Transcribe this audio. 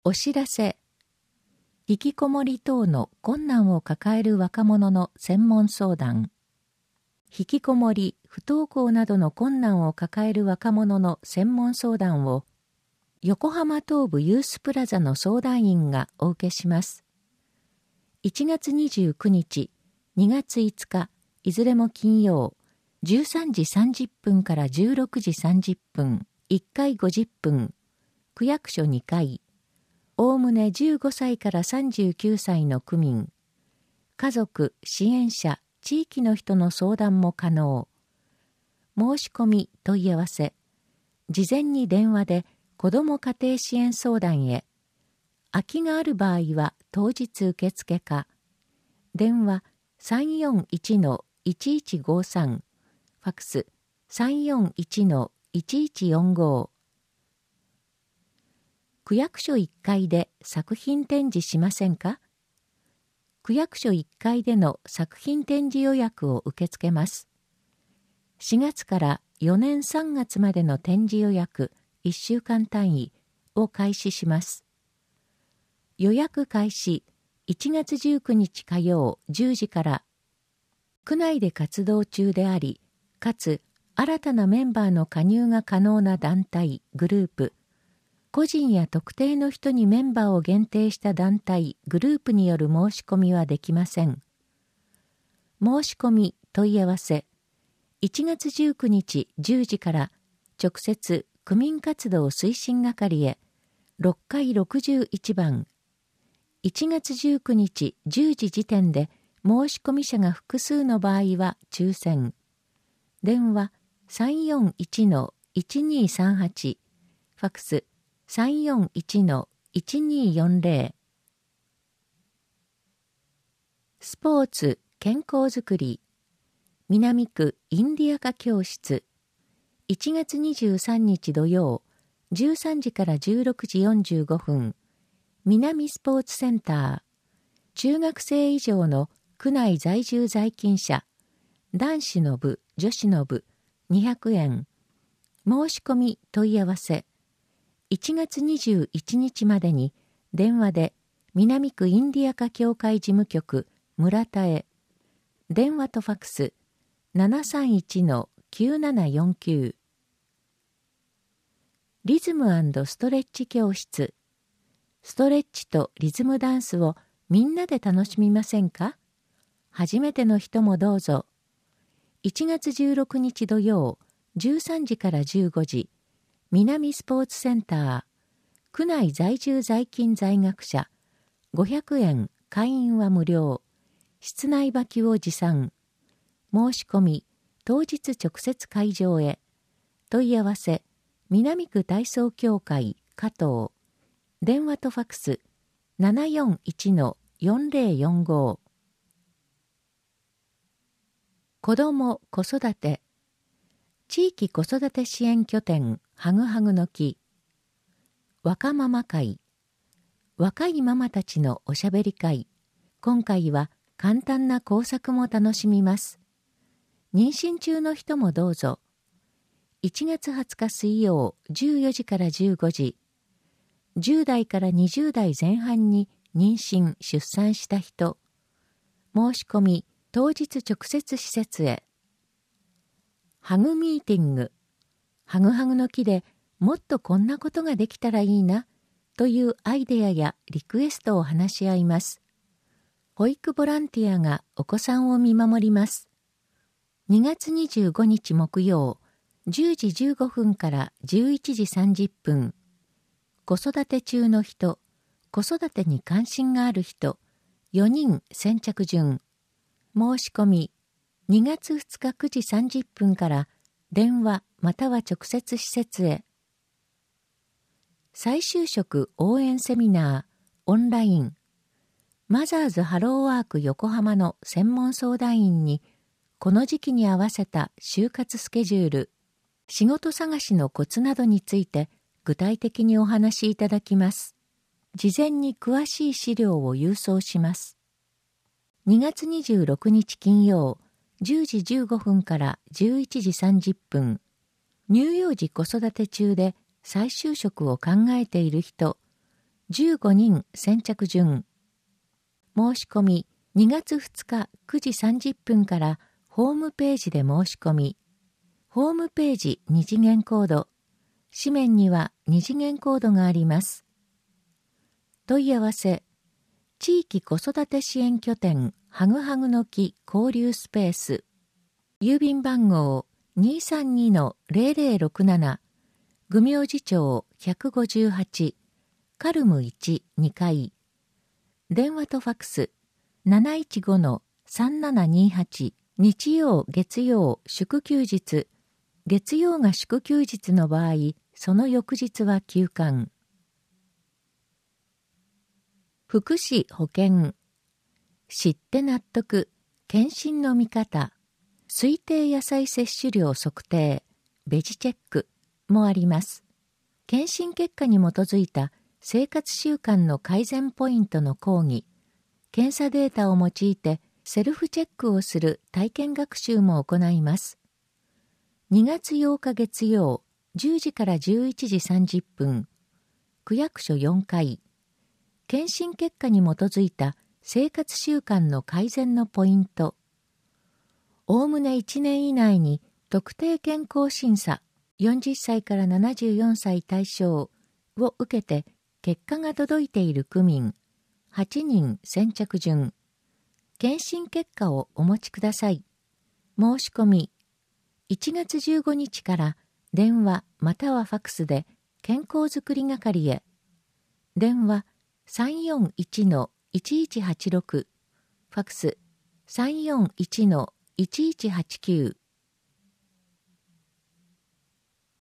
お知らせ。引きこもり等の困難を抱える若者の専門相談。引きこもり、不登校などの困難を抱える若者の専門相談を、横浜東部ユースプラザの相談員がお受けします。1月29日、2月5日、いずれも金曜、13時30分から16時30分、1回50分、区役所2階、おおむね15歳から39歳の区民、家族、支援者、地域の人の相談も可能。申し込み、問い合わせ。事前に電話で子ども家庭支援相談へ。空きがある場合は当日受付か。電話 341-1153。ファクス 341-1145。区役所1階で作品展示しませんか？区役所1階での作品展示予約を受け付けます。4月から4年3月までの展示予約1週間単位を開始します。予約開始1月19日火曜10時から、区内で活動中であり、かつ新たなメンバーの加入が可能な団体、グループ、個人や特定の人にメンバーを限定した団体、グループによる申し込みはできません。申し込み、問い合わせ。1月19日10時から直接区民活動推進係へ6階61番。1月19日10時時点で申し込み者が複数の場合は抽選。電話 341-1238。ファクス341-1240。スポーツ、健康づくり。南区インディア科教室。1月23日土曜、13時から16時45分。南スポーツセンター。中学生以上の区内在住在勤者。男子の部、女子の部、200円。申し込み、問い合わせ。1月21日までに電話で南区インディア科協会事務局村田へ。電話とファクス 731-9749。リズム&ストレッチ教室。ストレッチとリズムダンスをみんなで楽しみませんか？初めての人もどうぞ。1月16日土曜13時から15時。南スポーツセンター。区内在住在勤在学者。500円。会員は無料。室内履きを持参。申し込み。当日直接会場へ。問い合わせ。南区体操協会加藤。電話とファクス 741-4045。子ども子育て。地域子育て支援拠点はぐはぐの木。若ママ会。若いママたちのおしゃべり会。今回は簡単な工作も楽しみます。妊娠中の人もどうぞ。1月20日水曜14時から15時。10代から20代前半に妊娠・出産した人。申し込み、当日直接施設へ。ハグミーティング。ハグハグの木でもっとこんなことができたらいいなというアイデアやリクエストを話し合います。保育ボランティアがお子さんを見守ります。2月25日木曜、10時15分から11時30分。子育て中の人、子育てに関心がある人、4人先着順。申し込み。2月2日9時30分から電話または直接施設へ。再就職応援セミナーオンライン。マザーズハローワーク横浜の専門相談員にこの時期に合わせた就活スケジュール、仕事探しのコツなどについて具体的にお話しいただきます。事前に詳しい資料を郵送します。2月26日金曜10時15分から11時30分。乳幼児子育て中で再就職を考えている人、 15人先着順。申し込み2月2日9時30分からホームページで申し込み。ホームページ2次元コード。紙面には2次元コードがあります。問い合わせ。地域子育て支援拠点はぐはぐの木交流スペース。郵便番号 232-0067 愚明寺町158カルム1、2階。電話とファクス 715-3728 日曜月曜祝休日。月曜が祝休日の場合、その翌日は休館。福祉保険。知って納得。検診の見方。推定野菜摂取量測定。ベジチェックもあります。検診結果に基づいた生活習慣の改善ポイントの講義。検査データを用いてセルフチェックをする体験学習も行います。2月8日月曜10時から11時30分。区役所4階。検診結果に基づいた生活習慣の改善のポイント。おおむね1年以内に特定健康審査40歳から74歳対象を受けて結果が届いている区民8人先着順。検診結果をお持ちください。申し込み。1月15日から電話またはファクスで健康づくり係へ。電話341-1186、ファクス341-1189。